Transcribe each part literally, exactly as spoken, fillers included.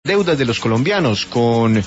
deudas de los colombianos con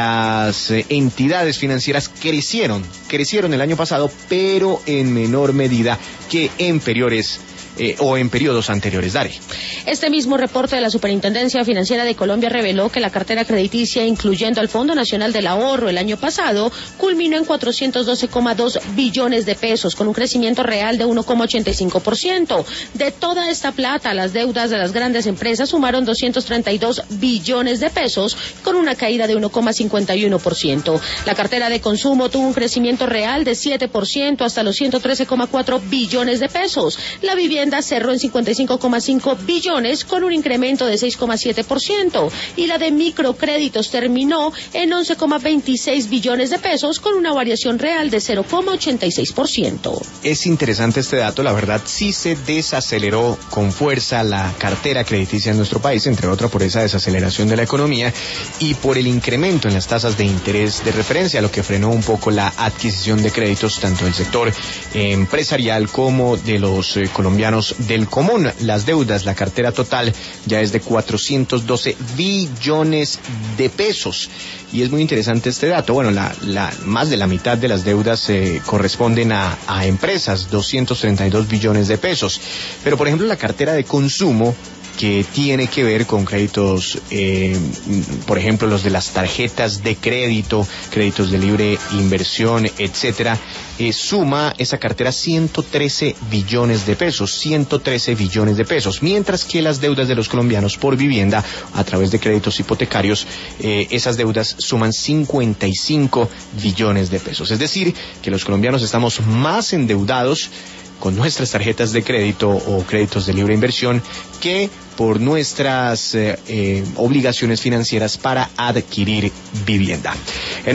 las eh, entidades financieras crecieron, crecieron el año pasado, pero en menor medida que en periodos eh, o en periodos anteriores. Dari. Este mismo reporte de la Superintendencia Financiera de Colombia reveló que la cartera crediticia, incluyendo al Fondo Nacional del Ahorro el año pasado, culminó en cuatrocientos doce coma dos billones de pesos, con un crecimiento real de uno coma ochenta y cinco por ciento. De toda esta plata, las deudas de las grandes empresas sumaron doscientos treinta y dos billones de pesos, con una caída de uno coma cincuenta y uno por ciento. La cartera de consumo tuvo un crecimiento real de siete por ciento hasta los ciento trece coma cuatro billones de pesos. La vivienda cerró en cincuenta y cinco coma cinco billones, con un incremento de seis coma siete por ciento, y la de microcréditos terminó en once coma veintiséis billones de pesos, con una variación real de cero coma ochenta y seis por ciento. Es interesante este dato, la verdad sí se desaceleró con fuerza la cartera crediticia en nuestro país, entre otras por esa desaceleración de la economía y por el incremento en las tasas de interés de referencia, lo que frenó un poco la adquisición de créditos tanto del sector eh, empresarial como de los eh, colombianos del común. Las deudas, la cartera total ya es de cuatrocientos doce billones de pesos. Y es muy interesante este dato. Bueno, la, la más de la mitad de las deudas eh, corresponden a, a empresas, doscientos treinta y dos billones de pesos. Pero, por ejemplo, la cartera de consumo, que tiene que ver con créditos, eh, por ejemplo, los de las tarjetas de crédito, créditos de libre inversión, etcétera, eh, suma esa cartera ciento trece billones de pesos, ciento trece billones de pesos, mientras que las deudas de los colombianos por vivienda, a través de créditos hipotecarios, eh, esas deudas suman cincuenta y cinco billones de pesos. Es decir, que los colombianos estamos más endeudados con nuestras tarjetas de crédito o créditos de libre inversión que por nuestras eh, eh, obligaciones financieras para adquirir vivienda.